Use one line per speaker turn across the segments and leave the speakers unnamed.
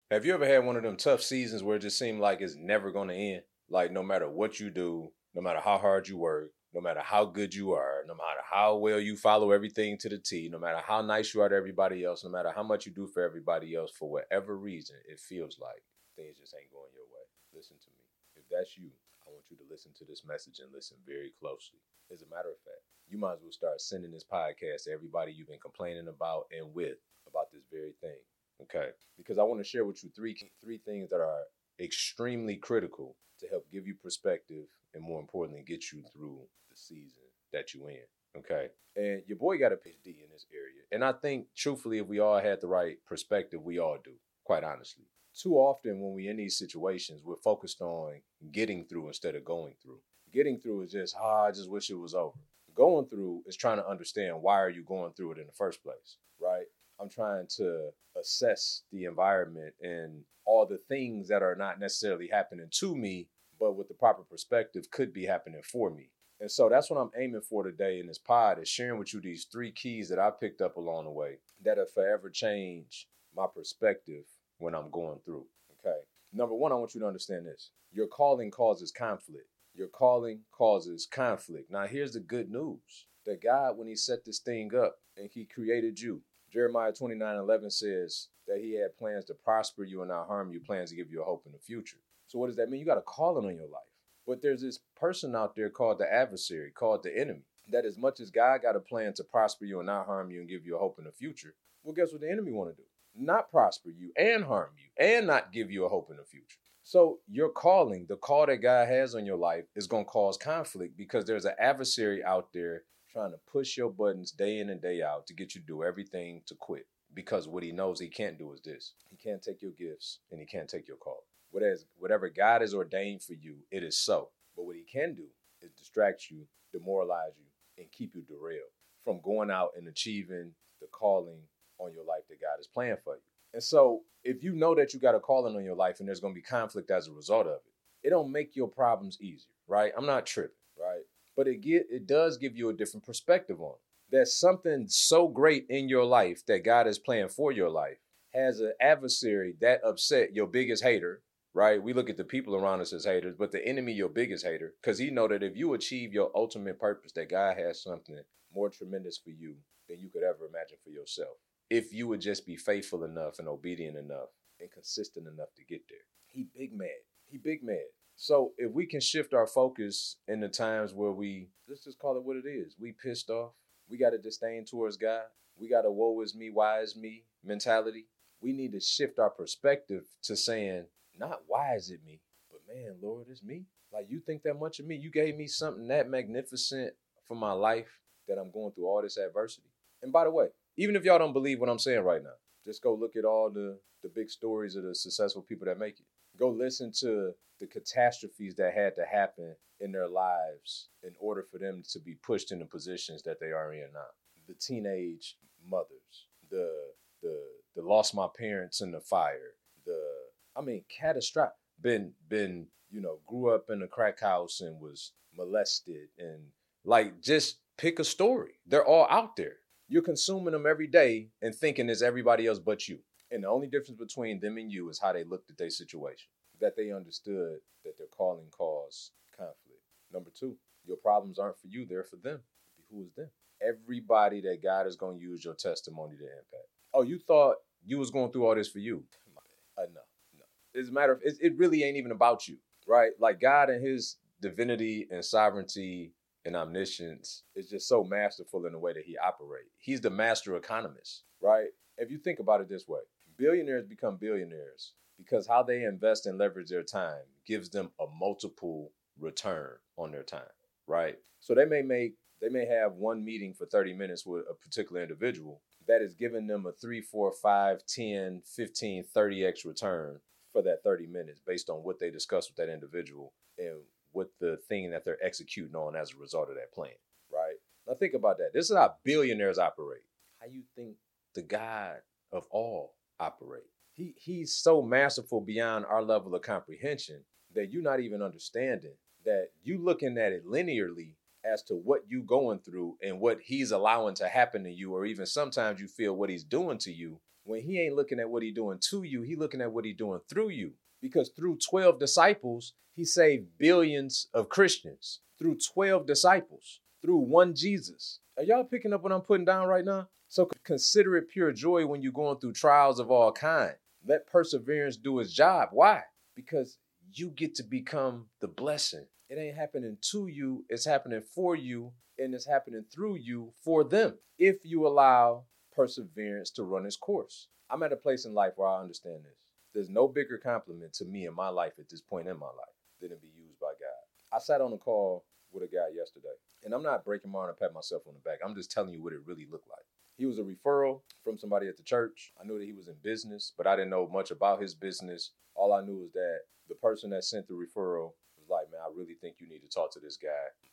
Have you ever had one of them tough seasons where it just seemed like it's never going to end? Like no matter what you do, no matter how hard you work, no matter how good you are, no matter how well you follow everything to the T, no matter how nice you are to everybody else, no matter how much you do for everybody else, for whatever reason, it feels like things just ain't going your way. Listen to me. If that's you, I want you to listen to this message and listen very closely. As a matter of fact, you might as well start sending this podcast to everybody you've been complaining about and with about this very thing. Okay, because I want to share with you three things that are extremely critical to help give you perspective and, more importantly, get you through the season that you in. Okay, and your boy got a PhD in this area, and I think truthfully, if we all had the right perspective, we all do. Quite honestly, too often when we in these situations, we're focused on getting through instead of going through. Getting through is just, I just wish it was over. Going through is trying to understand why are you going through it in the first place, right? I'm trying to assess the environment and all the things that are not necessarily happening to me, but with the proper perspective could be happening for me. And so that's what I'm aiming for today in this pod, is sharing with you these three keys that I picked up along the way that have forever changed my perspective when I'm going through. Okay. Number one, I want you to understand this. Your calling causes conflict. Your calling causes conflict. Now, here's the good news. That God, when he set this thing up and he created you, Jeremiah 29:11 says that he had plans to prosper you and not harm you, plans to give you a hope in the future. So what does that mean? You got a calling on your life. But there's this person out there called the adversary, called the enemy, that as much as God got a plan to prosper you and not harm you and give you a hope in the future, well, guess what the enemy want to do? Not prosper you and harm you and not give you a hope in the future. So your calling, the call that God has on your life, is going to cause conflict because there's an adversary out there trying to push your buttons day in and day out to get you to do everything to quit. Because what he knows he can't do is this. He can't take your gifts and he can't take your call. Whatever God has ordained for you, it is so. But what he can do is distract you, demoralize you, and keep you derailed from going out and achieving the calling on your life that God has planned for you. And so if you know that you got a calling on your life and there's going to be conflict as a result of it, it don't make your problems easier, right? I'm not tripping, right? But it does give you a different perspective on it. There's something so great in your life that God has planned for your life has an adversary that upset your biggest hater, right? We look at the people around us as haters, but the enemy, your biggest hater, because he know that if you achieve your ultimate purpose, that God has something more tremendous for you than you could ever imagine for yourself. If you would just be faithful enough and obedient enough and consistent enough to get there. He big mad. He big mad. So if we can shift our focus in the times where let's just call it what it is. We pissed off. We got a disdain towards God. We got a woe is me, why is me mentality. We need to shift our perspective to saying, not why is it me, but man, Lord, it's me. Like, you think that much of me? You gave me something that magnificent for my life that I'm going through all this adversity. And by the way, even if y'all don't believe what I'm saying right now, just go look at all the big stories of the successful people that make it. Go listen to the catastrophes that had to happen in their lives in order for them to be pushed in the positions that they are in now. The teenage mothers, the lost my parents in the fire, catastrophic. Been grew up in a crack house and was molested, and like, just pick a story. They're all out there. You're consuming them every day and thinking it's everybody else but you. And the only difference between them and you is how they looked at their situation, that they understood that their calling caused conflict. Number two, your problems aren't for you, they're for them. Who is them? Everybody that God is going to use your testimony to impact. Oh, you thought you was going through all this for you? No. It's a matter of, it really ain't even about you, right? Like, God and his divinity and sovereignty and omniscience is just so masterful in the way that he operates. He's the master economist, right? If you think about it this way, billionaires become billionaires because how they invest and leverage their time gives them a multiple return on their time, right? So they may have one meeting for 30 minutes with a particular individual that is giving them a 3, 4, 5, 10, 15, 30x return for that 30 minutes based on what they discuss with that individual and what the thing that they're executing on as a result of that plan, right? Now think about that. This is how billionaires operate. How you think the God of all operate? He's so masterful beyond our level of comprehension that you're not even understanding, that you looking at it linearly as to what you going through and what he's allowing to happen to you, or even sometimes you feel what he's doing to you when he ain't looking at what he doing to you, he looking at what he doing through you. Because through 12 disciples, he saved billions of Christians. Through 12 disciples, through one Jesus. Are y'all picking up what I'm putting down right now? So consider it pure joy when you're going through trials of all kind. Let perseverance do its job. Why? Because you get to become the blessing. It ain't happening to you, it's happening for you, and it's happening through you for them. If you allow perseverance to run its course. I'm at a place in life where I understand this. There's no bigger compliment to me in my life at this point in my life than to be used by God. I sat on a call with a guy yesterday, and I'm not breaking my arm and pat myself on the back. I'm just telling you what it really looked like. He was a referral from somebody at the church. I knew that he was in business, but I didn't know much about his business. All I knew was that the person that sent the referral was like, man, I really think you need to talk to this guy.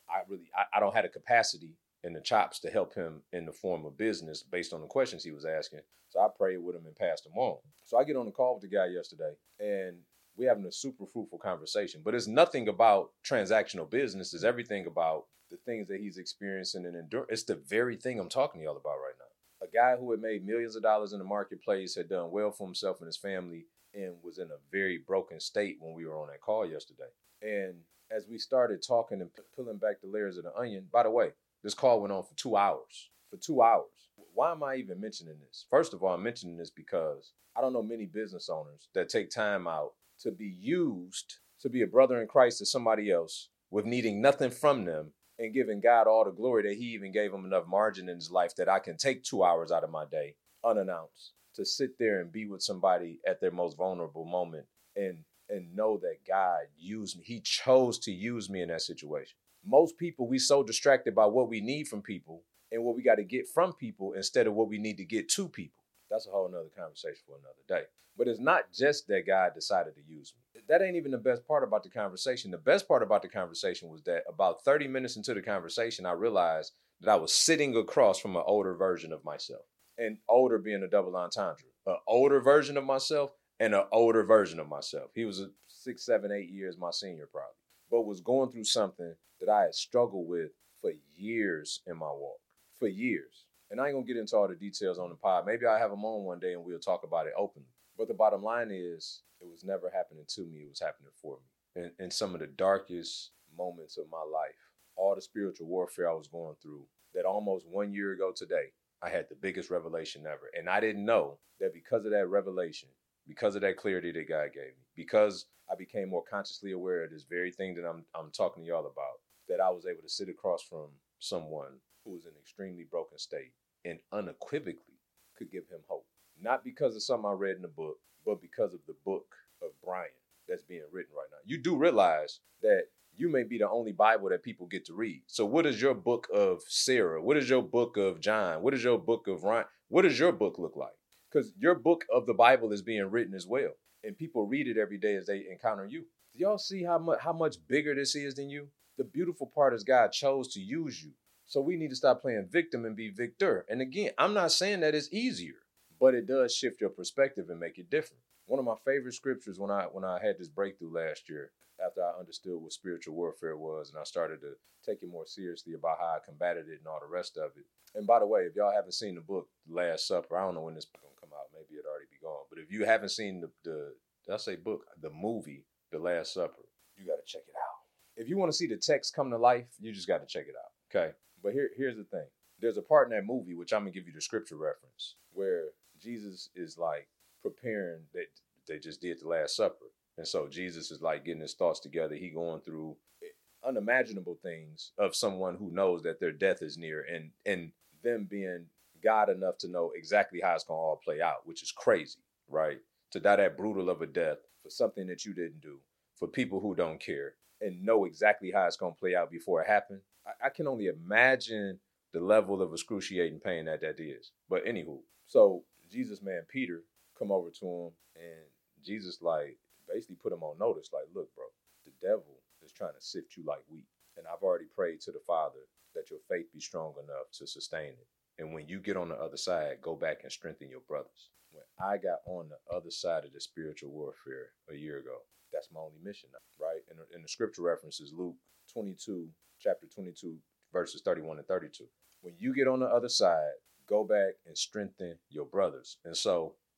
I don't have the capacity and the chops to help him in the form of business based on the questions he was asking. So I prayed with him and passed him on. So I get on the call with the guy yesterday, and we're having a super fruitful conversation. But it's nothing about transactional business. It's everything about the things that he's experiencing and enduring. It's the very thing I'm talking to y'all about right now. A guy who had made millions of dollars in the marketplace, had done well for himself and his family, and was in a very broken state when we were on that call yesterday. And as we started talking and peeling back the layers of the onion, by the way, this call went on for 2 hours. For 2 hours. Why am I even mentioning this? First of all, I'm mentioning this because I don't know many business owners that take time out to be used to be a brother in Christ to somebody else with needing nothing from them and giving God all the glory that he even gave him enough margin in his life that I can take 2 hours out of my day unannounced to sit there and be with somebody at their most vulnerable moment and know that God used me. He chose to use me in that situation. Most people, we so distracted by what we need from people and what we got to get from people instead of what we need to get to people. That's a whole nother conversation for another day. But it's not just that God decided to use me. That ain't even the best part about the conversation. The best part about the conversation was that about 30 minutes into the conversation, I realized that I was sitting across from an older version of myself. And older being a double entendre. An older version of myself and an older version of myself. He was 6, 7, 8 years my senior probably. But was going through something that I had struggled with for years in my walk. For years. And I ain't gonna get into all the details on the pod. Maybe I'll have him on one day and we'll talk about it openly. But the bottom line is, it was never happening to me, it was happening for me. In some of the darkest moments of my life, all the spiritual warfare I was going through, that almost 1 year ago today, I had the biggest revelation ever. And I didn't know that because of that revelation, because of that clarity that God gave me, because I became more consciously aware of this very thing that I'm talking to y'all about, that I was able to sit across from someone who was in an extremely broken state and unequivocally could give him hope. Not because of something I read in the book, but because of the book of Brian that's being written right now. You do realize that you may be the only Bible that people get to read. So what is your book of Sarah? What is your book of John? What is your book of Ryan? What does your book look like? Because your book of the Bible is being written as well. And people read it every day as they encounter you. Do y'all see how much bigger this is than you? The beautiful part is God chose to use you. So we need to stop playing victim and be victor. And again, I'm not saying that it's easier, but it does shift your perspective and make it different. One of my favorite scriptures when I had this breakthrough last year, after I understood what spiritual warfare was and I started to take it more seriously about how I combated it and all the rest of it. And by the way, if y'all haven't seen the book, The Last Supper, I don't know when this book gonna come out. Maybe it'll already be gone. But if you haven't seen the movie, The Last Supper, you got to check it out. If you want to see the text come to life, you just got to check it out. Okay. But here's the thing. There's a part in that movie, which I'm going to give you the scripture reference, where Jesus is like preparing that they just did the Last Supper. And so Jesus is like getting his thoughts together. He going through unimaginable things of someone who knows that their death is near and them being God enough to know exactly how it's going to all play out, which is crazy, right? To die that brutal of a death for something that you didn't do, for people who don't care, and know exactly how it's going to play out before it happened. I can only imagine the level of excruciating pain that is. But anywho, so Jesus man Peter come over to him, and Jesus like basically put him on notice, like, look, bro, the devil is trying to sift you like wheat. And I've already prayed to the Father that your faith be strong enough to sustain it. And when you get on the other side, go back and strengthen your brothers. When I got on the other side of the spiritual warfare a year ago, that's my only mission now, right? And the scripture reference is Luke 22, chapter 22, verses 31 and 32. When you get on the other side, go back and strengthen your brothers. And so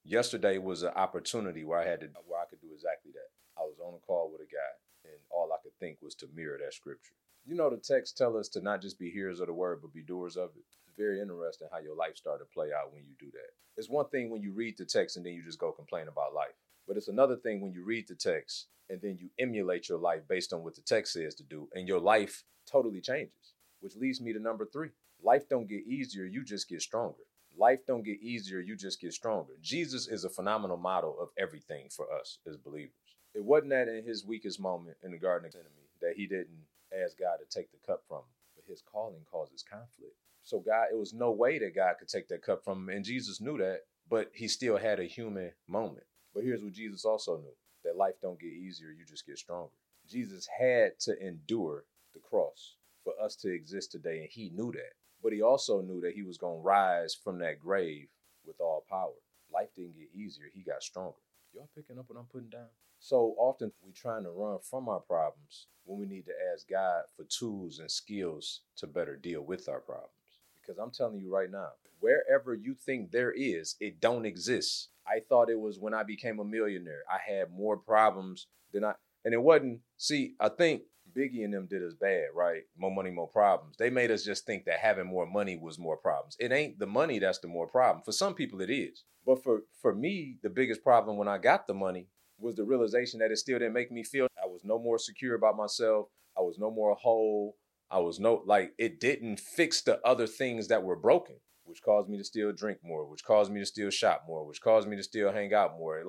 Yesterday was an opportunity where I could do exactly that. I was on a call with a guy, and all I could think was to mirror that scripture. You know, the text tell us to not just be hearers of the word, but be doers of it. It's very interesting how your life started to play out when you do that. It's one thing when you read the text and then you just go complain about life. But it's another thing when you read the text and then you emulate your life based on what the text says to do, and your life totally changes. Which leads me to number 3. Life don't get easier, you just get stronger. Life don't get easier, you just get stronger. Jesus is a phenomenal model of everything for us as believers. It wasn't that in his weakest moment in the Garden of Gethsemane that he didn't ask God to take the cup from him, but his calling causes conflict. So it was no way that God could take that cup from him, and Jesus knew that, but he still had a human moment. But here's what Jesus also knew, that life don't get easier, you just get stronger. Jesus had to endure the cross for us to exist today, and he knew that. But he also knew that he was going to rise from that grave with all power. Life didn't get easier, he got stronger. Y'all picking up what I'm putting down? So often we're trying to run from our problems when we need to ask God for tools and skills to better deal with our problems. Because I'm telling you right now, wherever you think there is, it don't exist. I thought it was when I became a millionaire. I had more problems and it wasn't, see, I think Biggie and them did us bad, right? More money, more problems. They made us just think that having more money was more problems. It ain't the money that's the more problem. For some people it is. But for me, the biggest problem when I got the money was the realization that it still didn't make me feel I was no more secure about myself. I was no more whole. It didn't fix the other things that were broken, which caused me to still drink more, which caused me to still shop more, which caused me to still hang out more.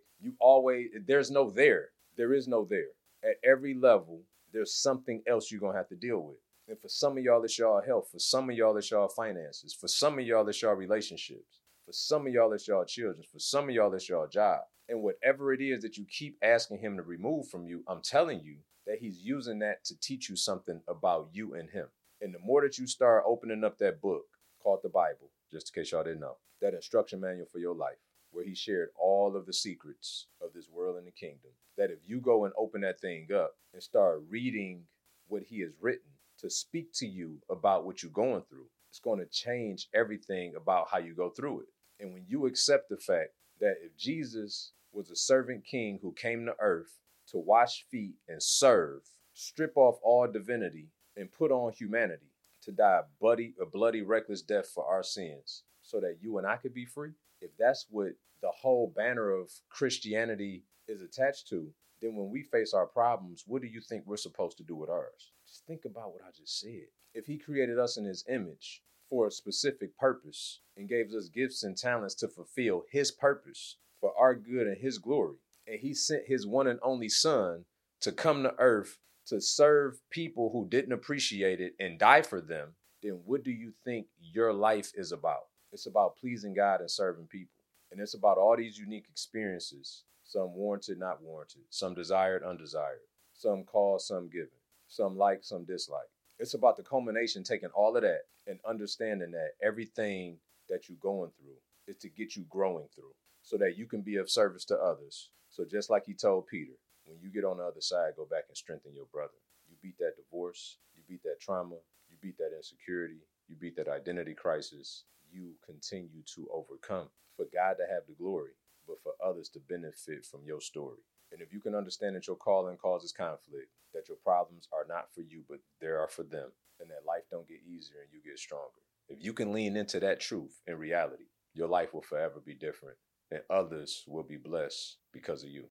There's no there. There is no there. At every level, there's something else you're going to have to deal with. And for some of y'all, it's y'all health. For some of y'all, it's y'all finances. For some of y'all, it's y'all relationships. For some of y'all, it's y'all children. For some of y'all, it's y'all job. And whatever it is that you keep asking him to remove from you, I'm telling you that he's using that to teach you something about you and him. And the more that you start opening up that book called the Bible, just in case y'all didn't know, that instruction manual for your life, where he shared all of the secrets of this world and the kingdom, that if you go and open that thing up and start reading what he has written to speak to you about what you're going through, it's going to change everything about how you go through it. And when you accept the fact that if Jesus was a servant king who came to earth to wash feet and serve, strip off all divinity and put on humanity to die a bloody, reckless death for our sins so that you and I could be free, if that's what the whole banner of Christianity is attached to, then when we face our problems, what do you think we're supposed to do with ours? Just think about what I just said. If he created us in his image for a specific purpose and gave us gifts and talents to fulfill his purpose for our good and his glory, and he sent his one and only son to come to earth to serve people who didn't appreciate it and die for them, then what do you think your life is about? It's about pleasing God and serving people. And it's about all these unique experiences, some warranted, not warranted, some desired, undesired, some called, some given, some like, some dislike. It's about the culmination, taking all of that and understanding that everything that you're going through is to get you growing through so that you can be of service to others. So just like he told Peter, when you get on the other side, go back and strengthen your brother. You beat that divorce, you beat that trauma, you beat that insecurity, you beat that identity crisis. You continue to overcome for God to have the glory, but for others to benefit from your story. And if you can understand that your calling causes conflict, that your problems are not for you, but they are for them, and that life don't get easier and you get stronger. If you can lean into that truth and reality, your life will forever be different, and others will be blessed because of you.